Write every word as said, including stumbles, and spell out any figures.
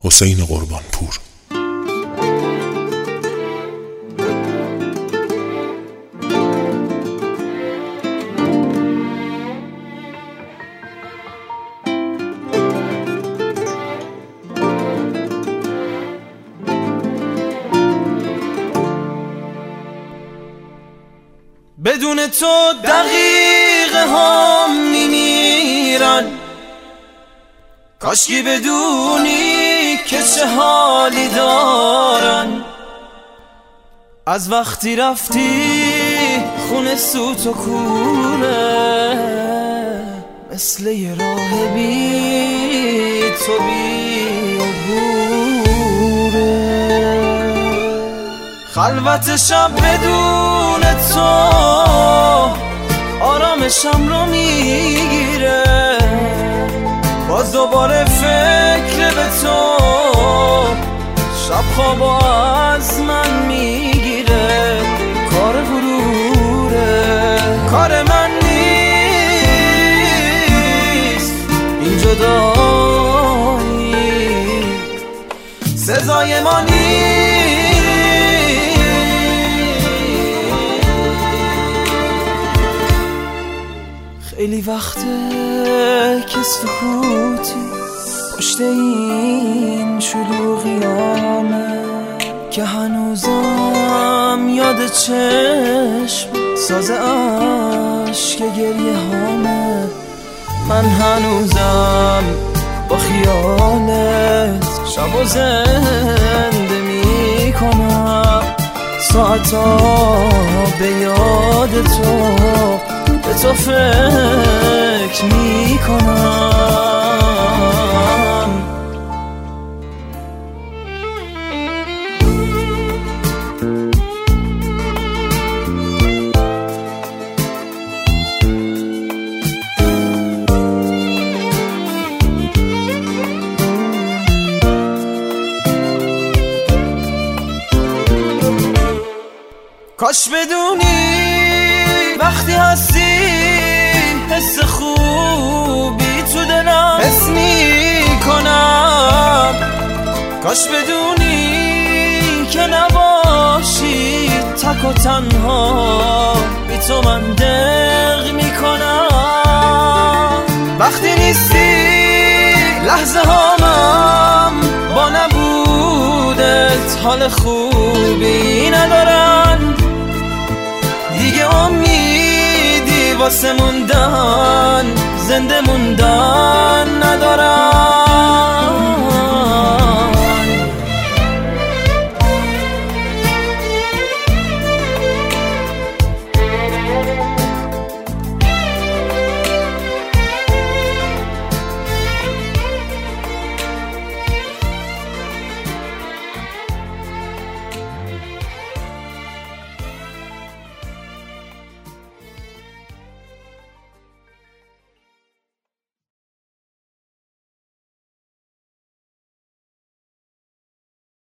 حسین قربانپور. بدون تو دقیقه هم میمیرن، کاشکی بدونی که چه حالی دارن. از وقتی رفتی خونه سوت و کوره، مثل یه راه بی تو بی عبوره. خلوت شب بدون تو آرامشم رو میگیره، باز دوباره فکر به تو شب خوابو از من میگیره. کار غروره، کار من نیست این جدایی، سزای ما نیست. خیلی وقته که سکوتی پشت این شلوغیامه، که هنوزم یاد چشم ساز عشق گریه هامه. من هنوزم با خیالت شب و زنده می کنم، ساعتا به یاد تو به تو فکر می کنم. کاش بدونی وقتی هستی حس خوبی تو دلم حس میکنم. کاش بدونی که نباشی تک و تنها بی تو من دق میکنم. وقتی نیستی لحظه هامم با نبودت حال خوبی ندارن، دیگه امیدی واسه موندن زنده موندن ندارم.